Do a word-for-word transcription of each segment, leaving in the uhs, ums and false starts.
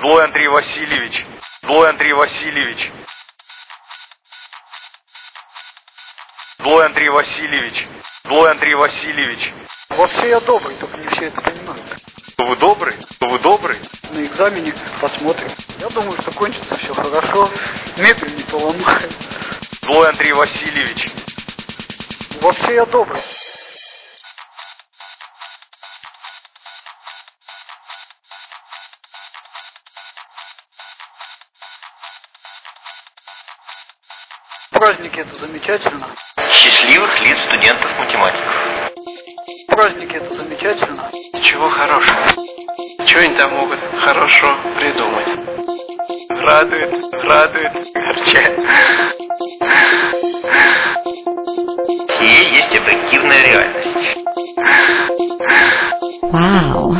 Злой Андрей Васильевич. Злой Андрей Васильевич. Злой Андрей Васильевич. Злой Андрей Васильевич. Вообще я добрый, только не все это понимают. Вы добрый? Вы добрый? На экзамене посмотрим. Я думаю, что кончится все хорошо. Мебель не поломает. Злой Андрей Васильевич. Вообще я добрый. Праздники это замечательно. Счастливых лет студентов-математиков. Праздники это замечательно. Чего хорошего? Чего они там могут хорошо придумать? Радует, радует, огорчает. Сие есть объективная реальность. Вау.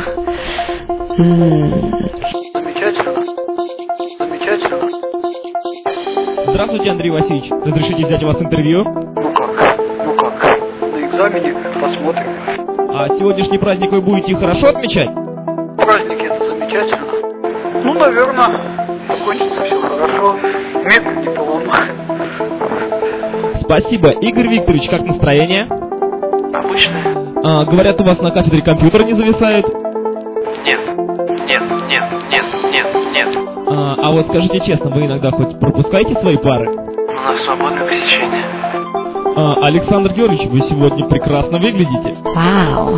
Замечательно. Замечательно. Здравствуйте, Андрей Васильевич. Разрешите взять у вас интервью? Ну как? Ну как? На экзамене посмотрим. А сегодняшний праздник вы будете хорошо отмечать? Праздники это замечательно. Ну, наверное, закончится все хорошо. Мебель не поломает. Спасибо. Игорь Викторович, как настроение? Обычно? А, говорят, у вас на кафедре компьютер не зависает? Нет, нет, нет, нет, нет, нет. А, а вот скажите честно, вы иногда хоть пропускаете свои пары? У нас свободное посещение. А, Александр Георгиевич, вы сегодня прекрасно выглядите. Вау.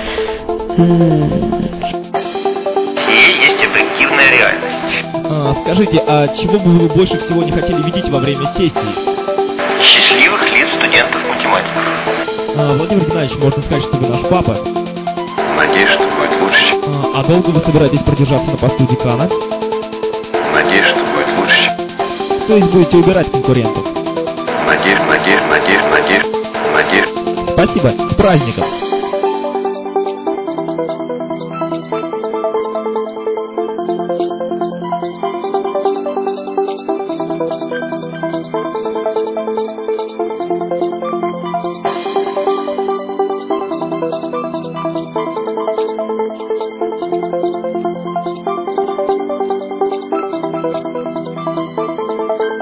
Сие есть объективная реальность. А, скажите, а чего бы вы больше всего не хотели видеть во время сессии? Счастливых лет студентов-математиков. А, Владимир Геннадьевич, можно сказать, что вы наш папа. Надеюсь, что будет лучше. А, а долго вы собираетесь продержаться на посту декана? Надеюсь, что будет лучше. То есть будете убирать конкурентов? Надеюсь, надеюсь, надеюсь, надеюсь, надеюсь. Спасибо. С праздником.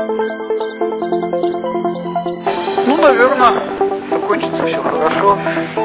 Ну, наверное, закончится все хорошо.